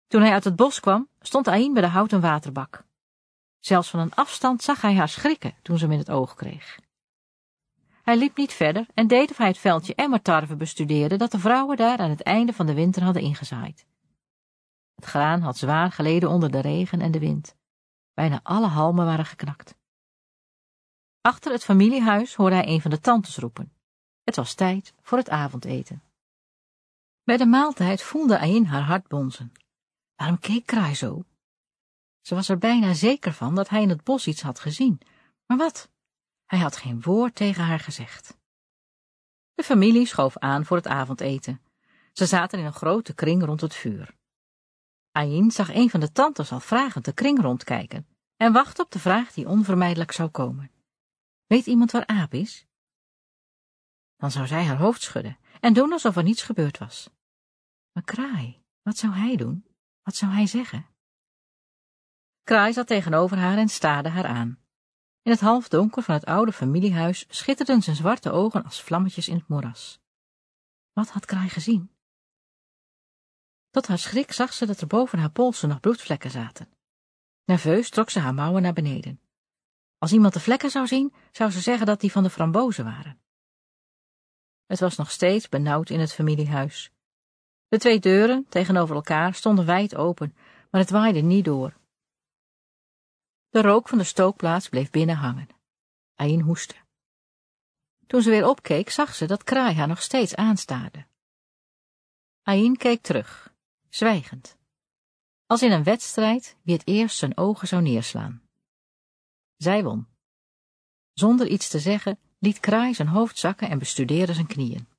Toen hij uit het bos kwam, stond Aïn bij de houten waterbak. Zelfs van een afstand zag hij haar schrikken toen ze hem in het oog kreeg. Hij liep niet verder en deed of hij het veldje emmertarwe bestudeerde dat de vrouwen daar aan het einde van de winter hadden ingezaaid. Het graan had zwaar geleden onder de regen en de wind. Bijna alle halmen waren geknakt. Achter het familiehuis hoorde hij een van de tantes roepen. Het was tijd voor het avondeten. Bij de maaltijd voelde Aïn haar hart bonzen. Waarom keek Kraai zo? Ze was er bijna zeker van dat hij in het bos iets had gezien. Maar wat? Hij had geen woord tegen haar gezegd. De familie schoof aan voor het avondeten. Ze zaten in een grote kring rond het vuur. Aïn zag een van de tantes al vragend de kring rondkijken en wachtte op de vraag die onvermijdelijk zou komen. Weet iemand waar Aap is? Dan zou zij haar hoofd schudden en doen alsof er niets gebeurd was. Maar Kraai, wat zou hij doen? Wat zou hij zeggen? Kraai zat tegenover haar en staarde haar aan. In het halfdonker van het oude familiehuis schitterden zijn zwarte ogen als vlammetjes in het moeras. Wat had Kraai gezien? Tot haar schrik zag ze dat er boven haar polsen nog bloedvlekken zaten. Nerveus trok ze haar mouwen naar beneden. Als iemand de vlekken zou zien, zou ze zeggen dat die van de frambozen waren. Het was nog steeds benauwd in het familiehuis. De 2 deuren tegenover elkaar stonden wijd open, maar het waaide niet door. De rook van de stookplaats bleef binnen hangen. Aïn hoestte. Toen ze weer opkeek, zag ze dat Kraai haar nog steeds aanstaarde. Aïn keek terug, zwijgend. Als in een wedstrijd wie het eerst zijn ogen zou neerslaan. Zij won. Zonder iets te zeggen liet Kraai zijn hoofd zakken en bestudeerde zijn knieën.